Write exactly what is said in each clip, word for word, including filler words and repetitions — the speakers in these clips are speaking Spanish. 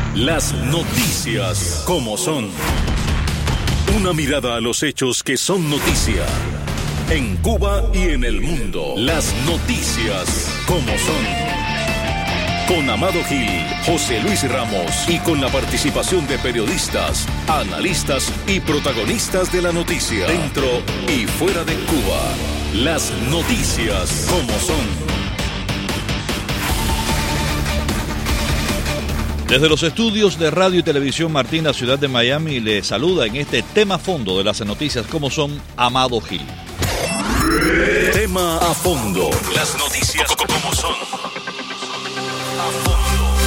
Las noticias como son. Una mirada a los hechos que son noticia. En Cuba y en el mundo. Las noticias como son. Con Amado Gil, José Luis Ramos y con la participación de periodistas, analistas y protagonistas de la noticia. Dentro y fuera de Cuba. Las noticias como son. Desde los estudios de Radio y Televisión Martín, la ciudad de Miami, le saluda en este tema a fondo de las noticias como son Amado Gil. Tema a fondo. Las noticias como son. A fondo.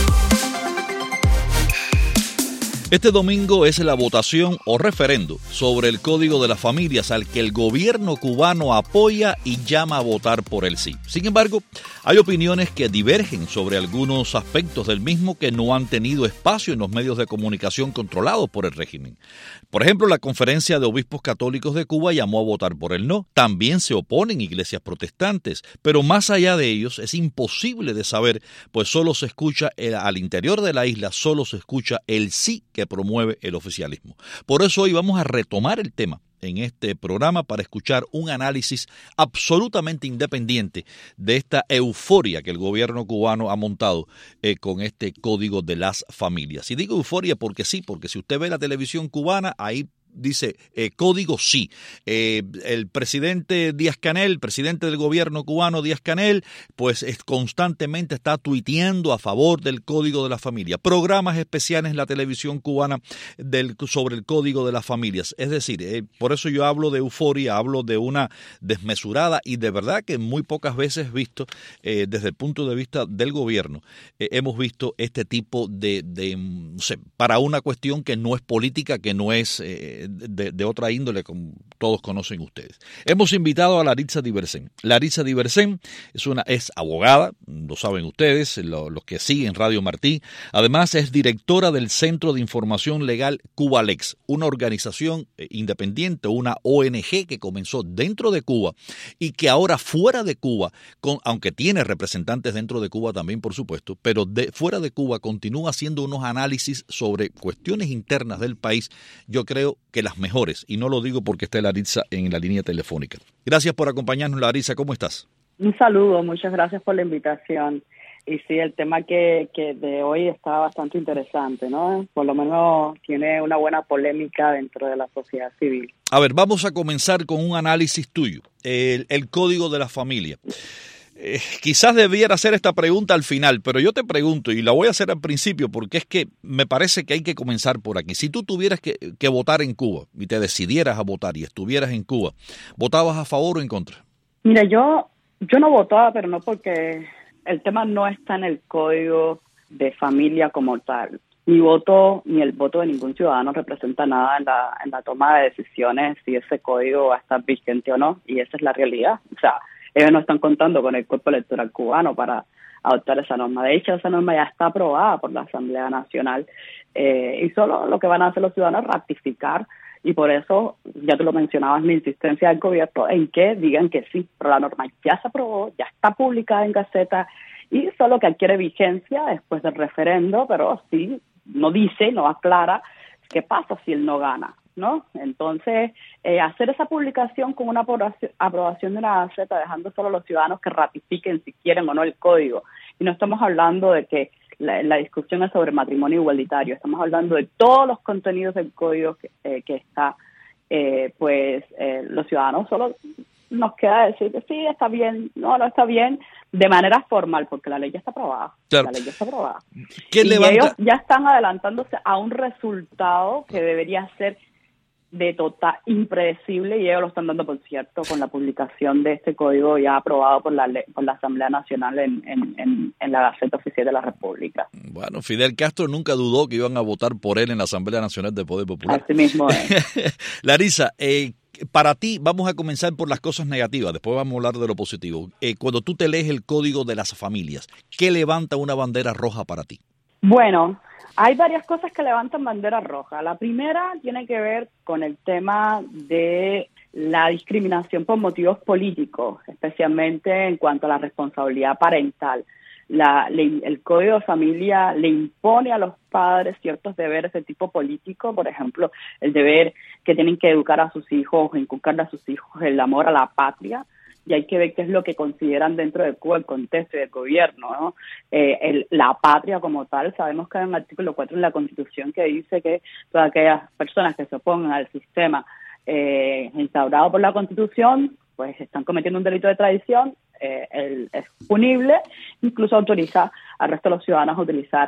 Este domingo es la votación o referendo sobre el Código de las Familias al que el gobierno cubano apoya y llama a votar por el sí. Sin embargo, hay opiniones que divergen sobre algunos aspectos del mismo que no han tenido espacio en los medios de comunicación controlados por el régimen. Por ejemplo, la Conferencia de Obispos Católicos de Cuba llamó a votar por el no. También se oponen iglesias protestantes, pero más allá de ellos es imposible de saber, pues solo se escucha el, al interior de la isla, solo se escucha el sí que promueve el oficialismo. Por eso hoy vamos a retomar el tema en este programa para escuchar un análisis absolutamente independiente de esta euforia que el gobierno cubano ha montado eh, con este Código de las Familias. Y digo euforia porque sí, porque si usted ve la televisión cubana, ahí dice eh, código sí. Eh, el presidente Díaz-Canel, presidente del gobierno cubano Díaz-Canel, pues es, constantemente está tuiteando a favor del Código de la Familia. Programas especiales en la televisión cubana del, sobre el Código de las Familias. Es decir, eh, por eso yo hablo de euforia, hablo de una desmesurada y de verdad que muy pocas veces visto, eh, desde el punto de vista del gobierno, eh, hemos visto este tipo de, de no sé, para una cuestión que no es política, que no es eh, De, de otra índole, como todos conocen ustedes. Hemos invitado a Laritza Diversén. Laritza Diversén es una es abogada, lo saben ustedes, lo, los que siguen Radio Martí. Además es directora del Centro de Información Legal Cubalex, una organización independiente, una O N G que comenzó dentro de Cuba y que ahora fuera de Cuba, con, aunque tiene representantes dentro de Cuba también, por supuesto, pero de, fuera de Cuba continúa haciendo unos análisis sobre cuestiones internas del país, yo creo que las mejores, y no lo digo porque esté Laritza en la línea telefónica. Gracias por acompañarnos, Laritza, ¿cómo estás? Un saludo, muchas gracias por la invitación. Y sí, el tema que, que de hoy está bastante interesante, ¿no? Por lo menos tiene una buena polémica dentro de la sociedad civil. A ver, vamos a comenzar con un análisis tuyo, el, el Código de la Familia. Eh, quizás debiera hacer esta pregunta al final, pero yo te pregunto, y la voy a hacer al principio, porque es que me parece que hay que comenzar por aquí. Si tú tuvieras que, que votar en Cuba y te decidieras a votar y estuvieras en Cuba, ¿votabas a favor o en contra? Mira, yo, yo no votaba, pero no porque el tema no está en el Código de Familia como tal. Mi voto, ni el voto de ningún ciudadano representa nada en la, en la toma de decisiones si ese código va a estar vigente o no, y esa es la realidad. O sea, ellos no están contando con el cuerpo electoral cubano para adoptar esa norma. De hecho, esa norma ya está aprobada por la Asamblea Nacional eh, y solo lo que van a hacer los ciudadanos es ratificar, y por eso, ya tú lo mencionabas, mi insistencia del gobierno en que digan que sí, pero la norma ya se aprobó, ya está publicada en Gaceta y solo que adquiere vigencia después del referendo, pero sí, no dice, no aclara qué pasa si él no gana, ¿no? Entonces, eh, hacer esa publicación con una aprobación, aprobación de la Gaceta, dejando solo a los ciudadanos que ratifiquen si quieren o no el código. Y no estamos hablando de que la, la discusión es sobre matrimonio igualitario, estamos hablando de todos los contenidos del código que, eh, que está, eh, pues eh, los ciudadanos solo nos queda decir que sí, está bien, no, no está bien, de manera formal, porque la ley ya está aprobada. Claro. La ley ya está aprobada. ¿Qué y levanta? Ellos ya están adelantándose a un resultado que debería ser de total impredecible, y ellos lo están dando por cierto con la publicación de este código ya aprobado por la ley, por la Asamblea Nacional en, en, en, en la Gaceta Oficial de la República. Bueno, Fidel Castro nunca dudó que iban a votar por él en la Asamblea Nacional del Poder Popular. Así mismo es. Laritza, eh, para ti, vamos a comenzar por las cosas negativas, después vamos a hablar de lo positivo. Eh, cuando tú te lees el Código de las Familias, ¿qué levanta una bandera roja para ti? Bueno, hay varias cosas que levantan bandera roja. La primera tiene que ver con el tema de la discriminación por motivos políticos, especialmente en cuanto a la responsabilidad parental. la, le, el Código de Familia le impone a los padres ciertos deberes de tipo político, por ejemplo, el deber que tienen que educar a sus hijos, inculcarle a sus hijos el amor a la patria, y hay que ver qué es lo que consideran dentro de Cuba el contexto del gobierno, ¿no? Eh, el, la patria como tal, sabemos que hay un artículo cuatro en la Constitución que dice que todas aquellas personas que se opongan al sistema eh, instaurado por la Constitución, pues están cometiendo un delito de traición, eh, el, es punible, incluso autoriza al resto de los ciudadanos a utilizar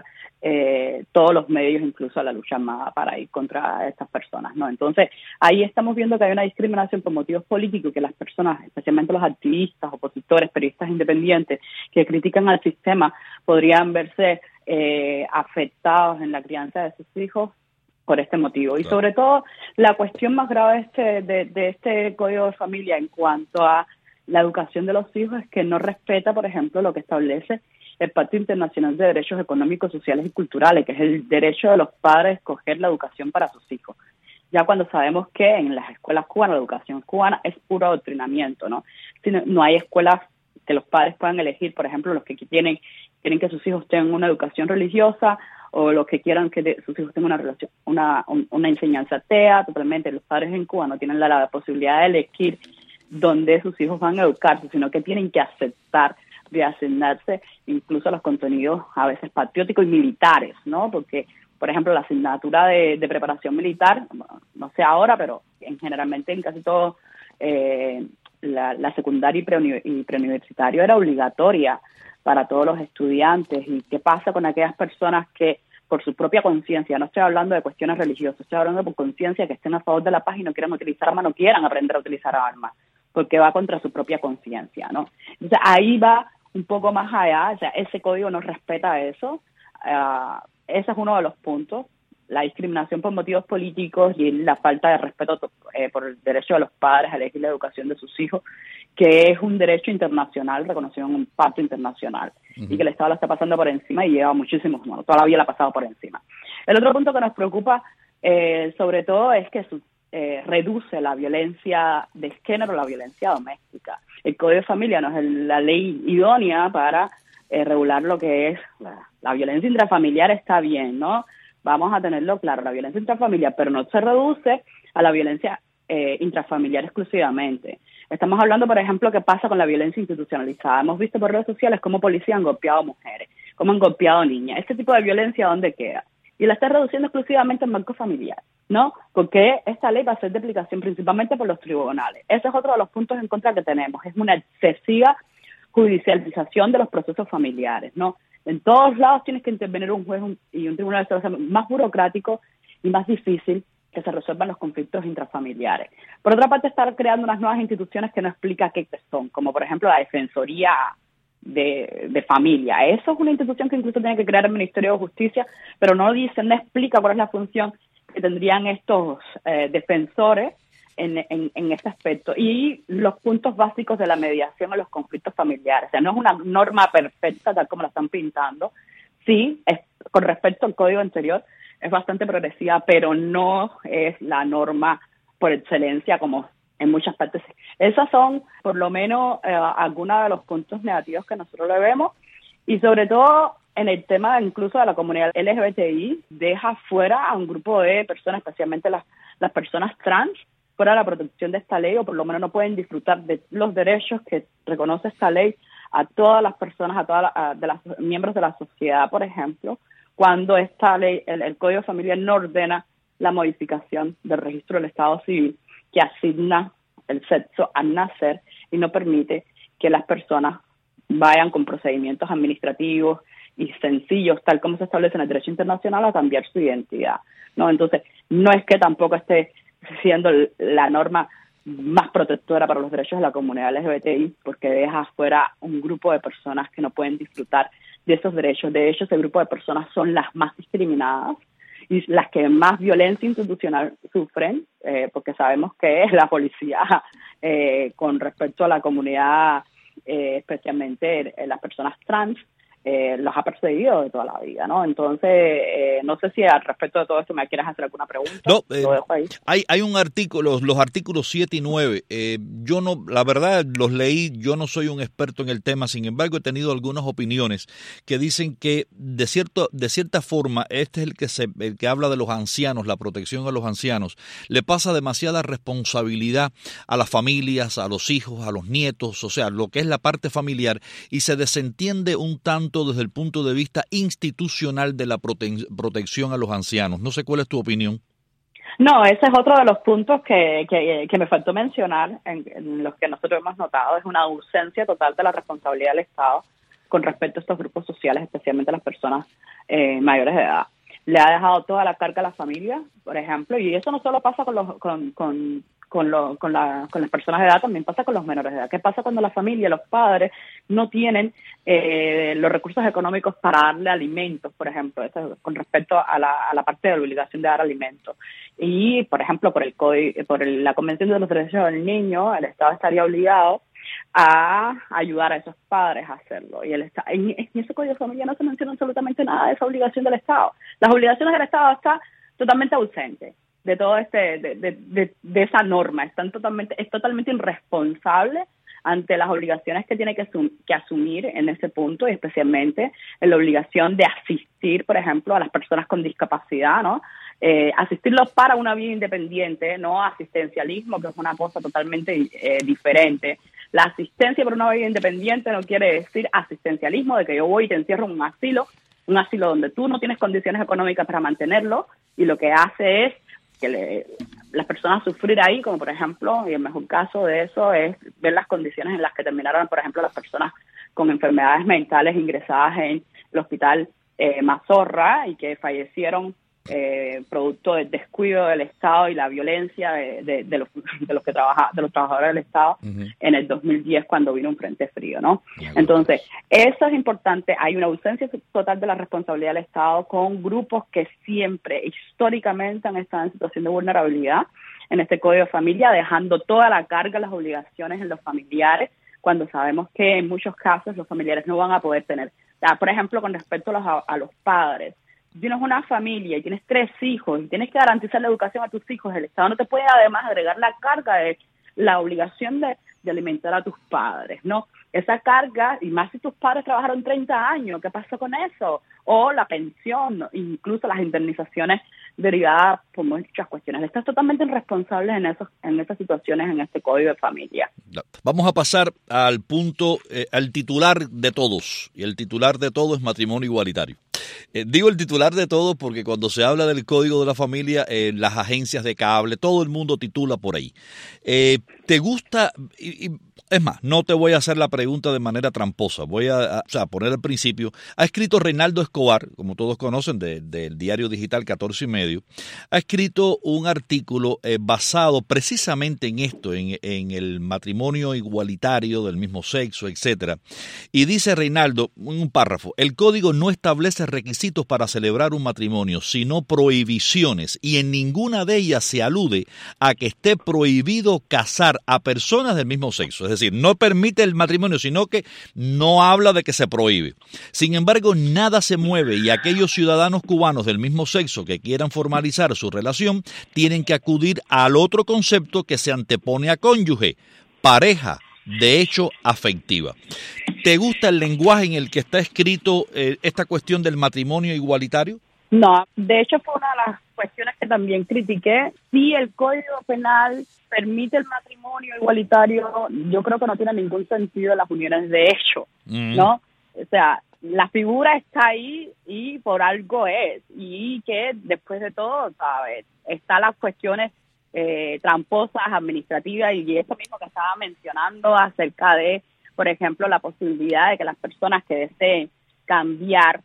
eh, todos los medios, incluso a la lucha armada, para ir contra estas personas, ¿no? Entonces, ahí estamos viendo que hay una discriminación por motivos políticos, que las personas, especialmente los activistas, opositores, periodistas independientes, que critican al sistema, podrían verse eh, afectados en la crianza de sus hijos por este motivo. Y claro, sobre todo, la cuestión más grave de este, de, de este Código de Familia en cuanto a la educación de los hijos es que no respeta, por ejemplo, lo que establece el Pacto Internacional de Derechos Económicos, Sociales y Culturales, que es el derecho de los padres a escoger la educación para sus hijos. Ya cuando sabemos que en las escuelas cubanas, la educación cubana es puro adoctrinamiento, ¿no? No, no hay escuelas que los padres puedan elegir, por ejemplo, los que tienen, quieren que sus hijos tengan una educación religiosa, o los que quieran que de, sus hijos tengan una relación, una, un, una enseñanza atea. Totalmente, los padres en Cuba no tienen la, la posibilidad de elegir dónde sus hijos van a educarse, sino que tienen que aceptar de asignarse incluso a los contenidos a veces patrióticos y militares, ¿no? Porque, por ejemplo, la asignatura de, de preparación militar, no sé ahora, pero en, generalmente en casi todo eh, la, la secundaria y, preuni- y preuniversitario era obligatoria para todos los estudiantes. ¿Y qué pasa con aquellas personas que por su propia conciencia, no estoy hablando de cuestiones religiosas, estoy hablando por conciencia, que estén a favor de la paz y no quieran utilizar armas, no quieran aprender a utilizar armas, porque va contra su propia conciencia, ¿no? Entonces ahí va un poco más allá, o sea, ese código no respeta eso, uh, ese es uno de los puntos, la discriminación por motivos políticos y la falta de respeto eh, por el derecho de los padres a elegir la educación de sus hijos, que es un derecho internacional reconocido en un pacto internacional, uh-huh, y que el Estado la está pasando por encima y lleva muchísimos años, toda la vida la ha pasado por encima. El otro punto que nos preocupa eh, sobre todo es que su, eh, reduce la violencia de género, la violencia doméstica. El Código de Familia no es el, la ley idónea para eh, regular lo que es la, la violencia intrafamiliar. Está bien, ¿no? Vamos a tenerlo claro, la violencia intrafamiliar, pero no se reduce a la violencia eh, intrafamiliar exclusivamente. Estamos hablando, por ejemplo, qué pasa con la violencia institucionalizada. Hemos visto por redes sociales cómo policías han golpeado a mujeres, cómo han golpeado niñas. Este tipo de violencia, ¿dónde queda? Y la está reduciendo exclusivamente en marco familiar, ¿no? Porque esta ley va a ser de aplicación principalmente por los tribunales. Ese es otro de los puntos en contra que tenemos. Es una excesiva judicialización de los procesos familiares, ¿no? En todos lados tienes que intervenir un juez y un tribunal, más burocrático y más difícil que se resuelvan los conflictos intrafamiliares. Por otra parte, estar creando unas nuevas instituciones que no explica qué son, como por ejemplo la Defensoría de, de Familia. Eso es una institución que incluso tiene que crear el Ministerio de Justicia, pero no dice, no explica cuál es la función que tendrían estos eh, defensores en, en, en este aspecto. Y los puntos básicos de la mediación en los conflictos familiares. O sea, no es una norma perfecta tal como la están pintando. Sí, es, con respecto al código anterior, es bastante progresiva, pero no es la norma por excelencia como en muchas partes. Esas son, por lo menos, eh, algunos de los puntos negativos que nosotros le vemos. Y sobre todo, en el tema incluso de la comunidad L G B T I, deja fuera a un grupo de personas, especialmente las, las personas trans, fuera de la protección de esta ley, o por lo menos no pueden disfrutar de los derechos que reconoce esta ley a todas las personas, a todas las, a, de las miembros de la sociedad, por ejemplo, cuando esta ley, el, el Código de Familia no ordena la modificación del registro del Estado Civil que asigna el sexo al nacer y no permite que las personas vayan con procedimientos administrativos y sencillos, tal como se establece en el derecho internacional, a cambiar su identidad, ¿no? Entonces, no es que tampoco esté siendo la norma más protectora para los derechos de la comunidad L G B T I, porque deja fuera un grupo de personas que no pueden disfrutar de esos derechos. De hecho, ese grupo de personas son las más discriminadas y las que más violencia institucional sufren, eh, porque sabemos que la policía, eh, con respecto a la comunidad, eh, especialmente eh, las personas trans, eh, los ha perseguido de toda la vida, ¿no? Entonces, eh, no sé si al respecto de todo esto me quieres hacer alguna pregunta. No, eh, Lo dejo ahí. Hay, hay un artículo, los, los artículos siete y nueve, eh, yo no, la verdad los leí, yo no soy un experto en el tema, sin embargo he tenido algunas opiniones que dicen que de cierto, de cierta forma, este es el que se, el que habla de los ancianos, la protección a los ancianos, le pasa demasiada responsabilidad a las familias, a los hijos, a los nietos, o sea, lo que es la parte familiar, y se desentiende un tanto desde el punto de vista institucional de la prote- protección a los ancianos. No sé cuál es tu opinión. No, ese es otro de los puntos que, que, que me faltó mencionar, en, en los que nosotros hemos notado, es una ausencia total de la responsabilidad del Estado con respecto a estos grupos sociales, especialmente a las personas eh, mayores de edad. Le ha dejado toda la carga a la familia, por ejemplo, y eso no solo pasa con los con, con, con, lo, con, la, con las personas de edad, también pasa con los menores de edad. ¿Qué pasa cuando la familia, los padres, no tienen eh, los recursos económicos para darle alimentos, por ejemplo, eso con respecto a la, a la parte de la obligación de dar alimentos? Y, por ejemplo, por el por el, la Convención de los Derechos del Niño, el Estado estaría obligado a ayudar a esos padres a hacerlo. Y el Estado, en, en ese Código de Familia no se menciona absolutamente nada de esa obligación del Estado. Las obligaciones del Estado están totalmente ausentes de todo este, de, de, de, de esa norma. Están totalmente, es totalmente irresponsable ante las obligaciones que tiene que, asum- que asumir en ese punto, y especialmente en la obligación de asistir, por ejemplo, a las personas con discapacidad, ¿no? Eh, asistirlos para una vida independiente, no asistencialismo, que es una cosa totalmente eh, diferente. La asistencia para una vida independiente no quiere decir asistencialismo, de que yo voy y te encierro en un asilo, un asilo donde tú no tienes condiciones económicas para mantenerlo, y lo que hace es que le, las personas sufrir ahí, como por ejemplo, y el mejor caso de eso es ver las condiciones en las que terminaron, por ejemplo, las personas con enfermedades mentales ingresadas en el hospital eh, Mazorra y que fallecieron eh, producto del descuido del Estado y la violencia de, de, de, los, de los que trabaja, de los trabajadores del Estado uh-huh. en el dos mil diez cuando vino un frente frío, ¿no? Uh-huh. Entonces, eso es importante. Hay una ausencia total de la responsabilidad del Estado con grupos que siempre, históricamente, han estado en situación de vulnerabilidad en este Código de Familia, dejando toda la carga, las obligaciones en los familiares, cuando sabemos que en muchos casos los familiares no van a poder tener. O sea, por ejemplo, con respecto a los, a los padres, tienes una familia y tienes tres hijos y tienes que garantizar la educación a tus hijos, el Estado no te puede además agregar la carga de la obligación de, de alimentar a tus padres, ¿no? Esa carga, y más si tus padres trabajaron treinta años, ¿qué pasó con eso? O la pensión, incluso las indemnizaciones derivadas por muchas cuestiones. El Estado es totalmente irresponsable en, esos, en esas situaciones, en este Código de Familia. Vamos a pasar al punto, eh, al titular de todos, y el titular de todo es matrimonio igualitario. Eh, digo el titular de todo porque cuando se habla del Código de la Familia, eh, las agencias de cable, todo el mundo titula por ahí. Eh, ¿Te gusta? Y, y, es más, no te voy a hacer la pregunta de manera tramposa, voy a, a, o sea, poner al principio. Ha escrito Reinaldo Escobar, como todos conocen, de, del diario digital catorce y medio, ha escrito un artículo eh, basado precisamente en esto, en, en el matrimonio igualitario del mismo sexo, etcétera. Y dice Reinaldo, en un párrafo, el código no establece requisitos para celebrar un matrimonio, sino prohibiciones, y en ninguna de ellas se alude a que esté prohibido casar a personas del mismo sexo. Es decir, no permite el matrimonio, sino que no habla de que se prohíbe. Sin embargo, nada se mueve y aquellos ciudadanos cubanos del mismo sexo que quieran formalizar su relación tienen que acudir al otro concepto que se antepone a cónyuge, pareja, de hecho afectiva. ¿Te gusta el lenguaje en el que está escrito eh, esta cuestión del matrimonio igualitario? No, de hecho fue una de las cuestiones que también critiqué. Si el Código Penal permite el matrimonio igualitario, yo creo que no tiene ningún sentido las uniones de hecho, mm. ¿no? O sea, la figura está ahí y por algo es, y que después de todo, ¿sabes? Están las cuestiones eh, tramposas, administrativas, y esto mismo que estaba mencionando acerca de, por ejemplo, la posibilidad de que las personas que deseen cambiar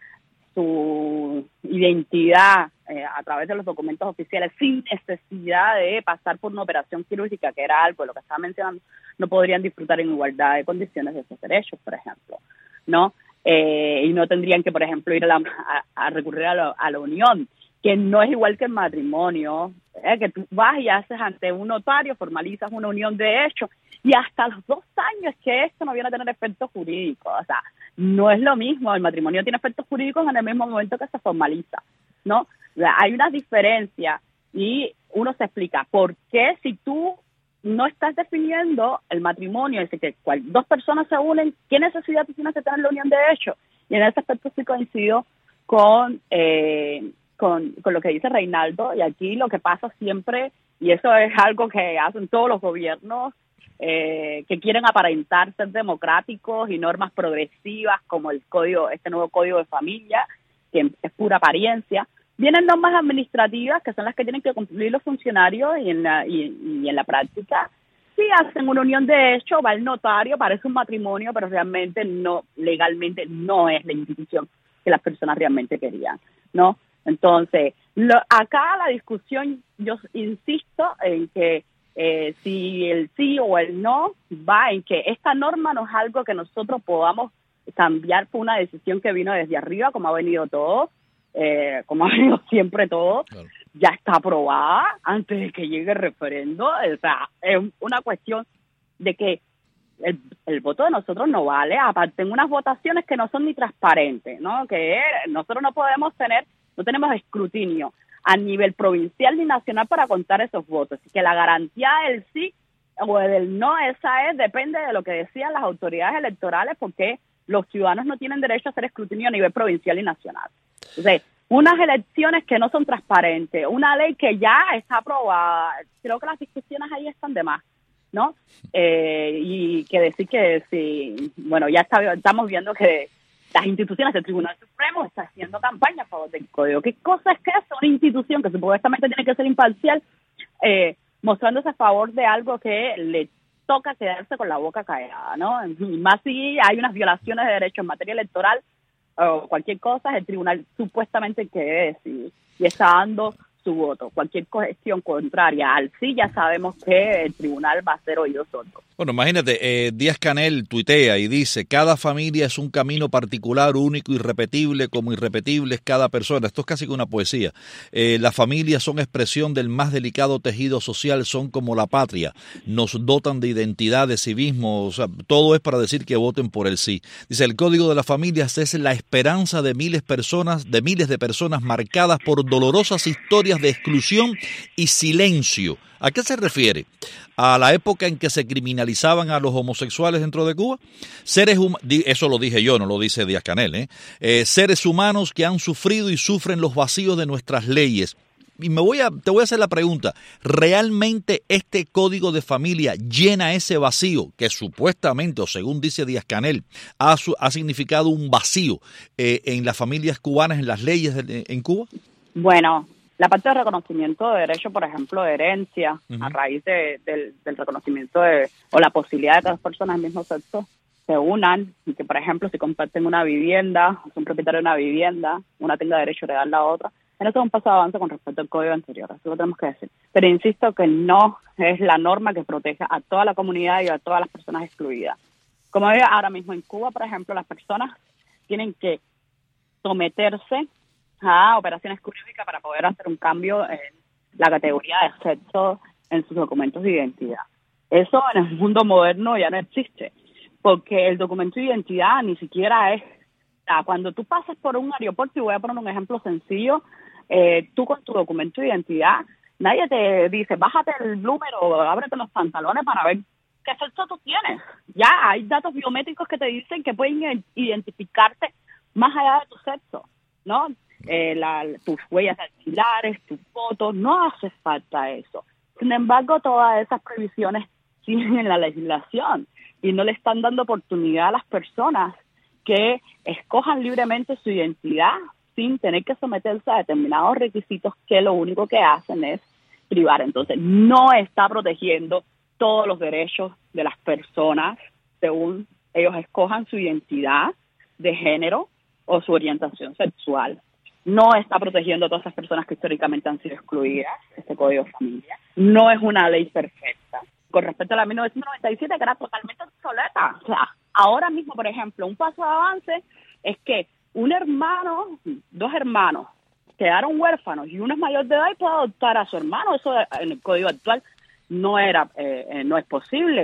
su identidad eh, a través de los documentos oficiales sin necesidad de pasar por una operación quirúrgica, que era algo de lo que estaba mencionando, no podrían disfrutar en igualdad de condiciones de esos derechos, por ejemplo, ¿no? Eh, y no tendrían que, por ejemplo, ir a, la, a, a recurrir a, lo, a la unión, que no es igual que el matrimonio, eh, que tú vas y haces ante un notario, formalizas una unión de hecho, y hasta los dos años que esto no viene a tener efectos jurídicos. O sea, no es lo mismo. El matrimonio tiene efectos jurídicos en el mismo momento que se formaliza, ¿no? O sea, hay una diferencia y uno se explica por qué si tú no estás definiendo el matrimonio, es decir, que cual, dos personas se unen, ¿qué necesidad tú tienes de tener la unión de hecho? Y en ese aspecto sí coincido con, eh, con, con lo que dice Reinaldo, y aquí lo que pasa siempre, y eso es algo que hacen todos los gobiernos, eh, que quieren aparentar ser democráticos y normas progresivas como el código, este nuevo código de familia, que es pura apariencia. Vienen normas administrativas que son las que tienen que cumplir los funcionarios y en la, y, y en la práctica sí hacen una unión de hecho, va el notario, parece un matrimonio, pero realmente no, legalmente no es la institución que las personas realmente querían, ¿no? Entonces, lo, acá la discusión, yo insisto en que eh, si el sí o el no va en que esta norma no es algo que nosotros podamos cambiar por una decisión que vino desde arriba, como ha venido todo, Eh, como ha venido siempre todo, claro. Ya está aprobada antes de que llegue el referendo. O sea, es una cuestión de que el, el voto de nosotros no vale, aparte en unas votaciones que no son ni transparentes, ¿no? Que nosotros no podemos tener, no tenemos escrutinio a nivel provincial ni nacional para contar esos votos, así que la garantía del sí o del no, esa es, depende de lo que decían las autoridades electorales, porque los ciudadanos no tienen derecho a hacer escrutinio a nivel provincial y nacional. Entonces, unas elecciones que no son transparentes, una ley que ya está aprobada, creo que las discusiones ahí están de más, ¿no? Eh, y que decir que sí, bueno, ya está, estamos viendo que las instituciones del Tribunal Supremo están haciendo campaña a favor del código. ¿Qué cosa es que es una institución que supuestamente tiene que ser imparcial, eh, mostrándose a favor de algo que le toca quedarse con la boca callada, ¿no? Y más si hay unas violaciones de derechos en materia electoral o cualquier cosa, el tribunal supuestamente quiere decir y está dando su voto. Cualquier cuestión contraria al sí, ya sabemos que el tribunal va a ser oído sordo. Bueno, imagínate, eh, Díaz-Canel tuitea y dice: cada familia es un camino particular, único, irrepetible, como irrepetible es cada persona. Esto es casi que una poesía. Eh, las familias son expresión del más delicado tejido social, son como la patria, nos dotan de identidad, de civismo, o sea, todo es para decir que voten por el sí. Dice: el código de las familias es la esperanza de miles personas, de miles de personas marcadas por dolorosas historias de exclusión y silencio. ¿A qué se refiere? ¿A la época en que se criminalizaban a los homosexuales dentro de Cuba? Seres humanos, eso lo dije yo, no lo dice Díaz-Canel, ¿eh? Eh, seres humanos que han sufrido y sufren los vacíos de nuestras leyes. Y me voy a, te voy a hacer la pregunta: ¿realmente este código de familia llena ese vacío que supuestamente, o según dice Díaz-Canel, ha, ha significado un vacío eh, en las familias cubanas, en las leyes de, en Cuba? Bueno, la parte de reconocimiento de derecho, por ejemplo, de herencia, uh-huh. a raíz de, del, del reconocimiento de, o la posibilidad de que dos personas del mismo sexo se unan, y que, por ejemplo, si comparten una vivienda, son propietarios de una vivienda, una tenga derecho a heredar la otra, en eso es un paso de avance con respecto al código anterior, eso lo tenemos que decir. Pero insisto que no es la norma que proteja a toda la comunidad y a todas las personas excluidas. Como ve ahora mismo en Cuba, por ejemplo, las personas tienen que someterse a operaciones quirúrgicas para poder hacer un cambio en la categoría de sexo en sus documentos de identidad. Eso en el mundo moderno ya no existe, porque el documento de identidad ni siquiera es... O sea, cuando tú pasas por un aeropuerto, y voy a poner un ejemplo sencillo, eh, tú con tu documento de identidad, nadie te dice, bájate el número, ábrete los pantalones para ver qué sexo tú tienes. Ya hay datos biométricos que te dicen que pueden identificarte más allá de tu sexo, ¿no? Eh, la, tus huellas dactilares, tus fotos, no hace falta eso. Sin embargo, todas esas prohibiciones siguen en la legislación y no le están dando oportunidad a las personas que escojan libremente su identidad sin tener que someterse a determinados requisitos que lo único que hacen es privar. Entonces, no está protegiendo todos los derechos de las personas según ellos escojan su identidad de género o su orientación sexual. No está protegiendo a todas esas personas que históricamente han sido excluidas, este Código de Familia. No es una ley perfecta. Con respecto a la mil novecientos noventa y siete, que era totalmente obsoleta. O sea, ahora mismo, por ejemplo, un paso de avance es que un hermano, dos hermanos, quedaron huérfanos y uno es mayor de edad y puede adoptar a su hermano. Eso en el Código actual no era, eh, no es posible.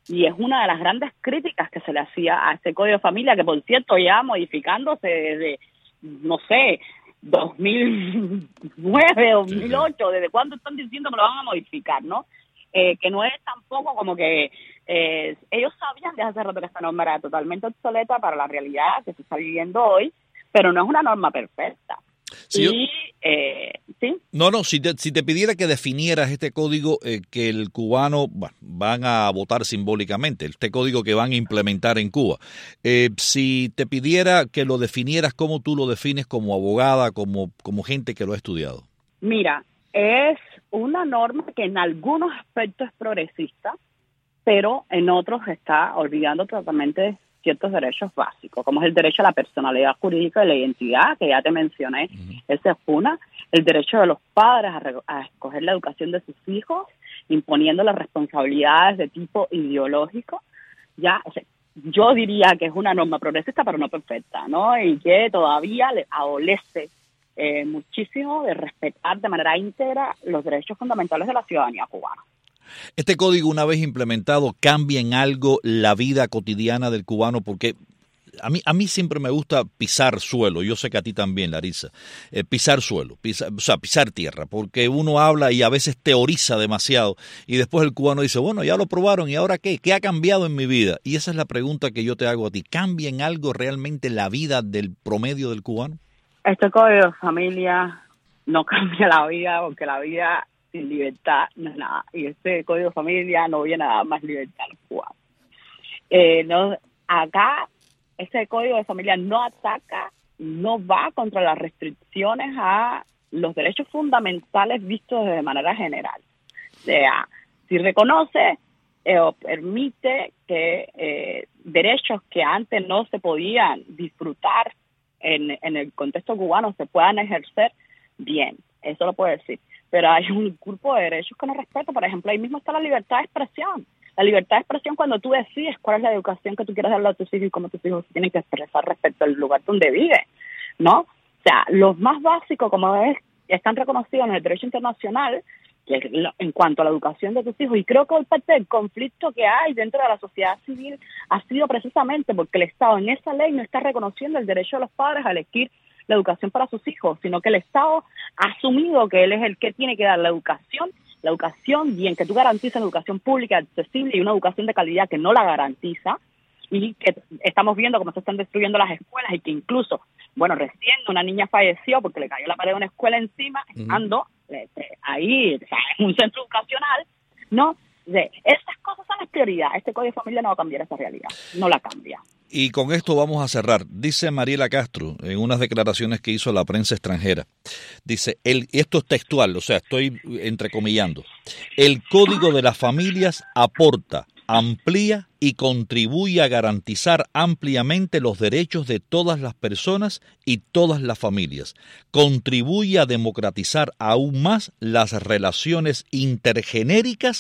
Y es una de las grandes críticas que se le hacía a este Código de Familia, que por cierto ya modificándose desde, no sé, dos mil nueve, dos mil ocho, desde cuándo están diciendo que lo van a modificar, ¿no? Eh, que no es tampoco como que eh, ellos sabían desde hace rato que esta norma era totalmente obsoleta para la realidad que se está viviendo hoy, pero no es una norma perfecta. Sí, y, yo... eh, ¿sí? No, no, si te, si te pidiera que definieras este código eh, que el cubano bueno, van a votar simbólicamente, este código que van a implementar en Cuba, eh, si te pidiera que lo definieras, ¿cómo tú lo defines como abogada, como, como gente que lo ha estudiado? Mira, es una norma que en algunos aspectos es progresista, pero en otros está olvidando totalmente ciertos derechos básicos, como es el derecho a la personalidad jurídica y la identidad, que ya te mencioné, uh-huh. Ese es una, el derecho de los padres a, re- a escoger la educación de sus hijos, imponiendo las responsabilidades de tipo ideológico, ya, o sea, yo diría que es una norma progresista, pero no perfecta, ¿no? Y que todavía le adolece eh, muchísimo de respetar de manera íntegra los derechos fundamentales de la ciudadanía cubana. ¿Este código, una vez implementado, cambia en algo la vida cotidiana del cubano? Porque a mí, a mí siempre me gusta pisar suelo, yo sé que a ti también, Larisa, eh, pisar suelo, pisar, o sea, pisar tierra, porque uno habla y a veces teoriza demasiado y después el cubano dice, bueno, ya lo probaron y ahora ¿qué? ¿Qué ha cambiado en mi vida? Y esa es la pregunta que yo te hago a ti. ¿Cambia en algo realmente la vida del promedio del cubano? Este código de familia no cambia la vida, porque la vida sin libertad no es nada. Y este código de familia no viene a dar más libertad al cubano. Eh, no, acá, este código de familia no ataca, no va contra las restricciones a los derechos fundamentales vistos de manera general. O sea, si reconoce eh, o permite que eh, derechos que antes no se podían disfrutar en, en el contexto cubano se puedan ejercer, bien, eso lo puede decir. Pero hay un grupo de derechos que no respeto. Por ejemplo, ahí mismo está la libertad de expresión. La libertad de expresión cuando tú decides cuál es la educación que tú quieres darle a tus hijos y cómo tus hijos tienen que expresar respecto al lugar donde viven, ¿no? O sea, los más básicos, como es, están reconocidos en el derecho internacional, que en cuanto a la educación de tus hijos, y creo que hoy parte del conflicto que hay dentro de la sociedad civil ha sido precisamente porque el Estado en esa ley no está reconociendo el derecho de los padres a elegir la educación para sus hijos, sino que el Estado ha asumido que él es el que tiene que dar la educación, la educación bien, que tú garantizas la educación pública accesible y una educación de calidad que no la garantiza, y que estamos viendo cómo se están destruyendo las escuelas y que incluso, bueno, recién una niña falleció porque le cayó la pared de una escuela encima, uh-huh. estando este, ahí, o sea, en un centro educacional, ¿no? De, esas cosas son las prioridades. Este Código de Familia no va a cambiar esa realidad, no la cambia. Y con esto vamos a cerrar. Dice Mariela Castro en unas declaraciones que hizo a la prensa extranjera. Dice, el, esto es textual, o sea, estoy entrecomillando. El Código de las Familias aporta, amplía y contribuye a garantizar ampliamente los derechos de todas las personas y todas las familias. Contribuye a democratizar aún más las relaciones intergenéricas,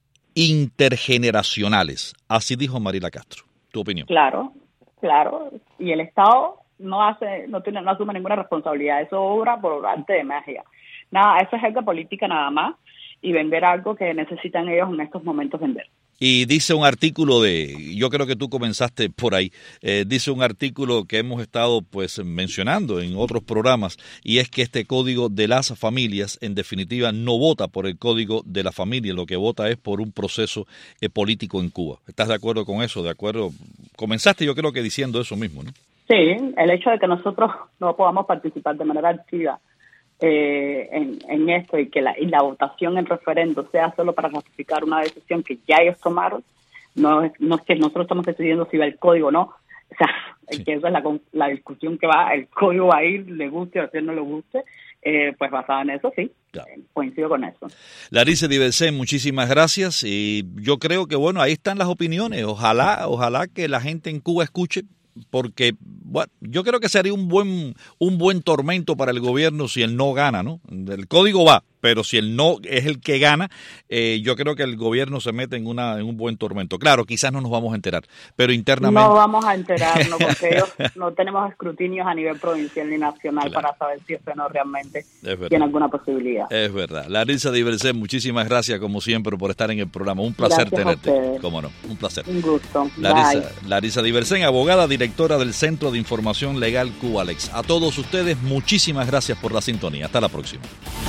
intergeneracionales. Así dijo Mariela Castro. ¿Tu opinión? Claro, claro. Y el Estado no hace, no tiene, no asume ninguna responsabilidad. Eso obra por arte de magia. Nada, eso es algo de política nada más y vender algo que necesitan ellos en estos momentos vender. Y dice un artículo de, yo creo que tú comenzaste por ahí, eh, dice un artículo que hemos estado pues mencionando en otros programas, y es que este Código de las Familias, en definitiva, no vota por el Código de la Familia, lo que vota es por un proceso eh, político en Cuba. ¿Estás de acuerdo con eso? ¿De acuerdo? Comenzaste yo creo que diciendo eso mismo, ¿no? Sí, el hecho de que nosotros no podamos participar de manera activa Eh, en, en esto y que la, y la votación en referendo sea solo para ratificar una decisión que ya ellos tomaron, no es, no es que nosotros estamos decidiendo si va el código o no, o sea, sí. que esa es la, la discusión que va, el código va a ir, le guste o no le guste, eh, pues basada en eso, sí, claro. eh, coincido con eso. Larisa Diversén, muchísimas gracias, y yo creo que bueno, ahí están las opiniones, ojalá, ojalá que la gente en Cuba escuche, porque bueno, yo creo que sería un buen un buen tormento para el gobierno si él no gana, ¿no? El código va, pero si el no es el que gana, eh, yo creo que el gobierno se mete en, una, en un buen tormento. Claro, quizás no nos vamos a enterar, pero internamente... No vamos a enterarnos porque ellos no tenemos escrutinios a nivel provincial ni nacional claro. para saber si eso no realmente tiene alguna posibilidad. Es verdad. Larisa Diversén, muchísimas gracias como siempre por estar en el programa. Un placer gracias tenerte. Cómo no, un placer. Un gusto. Larisa, Larisa Diversén, abogada, directora del Centro de Información Legal Cubalex. A todos ustedes, muchísimas gracias por la sintonía. Hasta la próxima.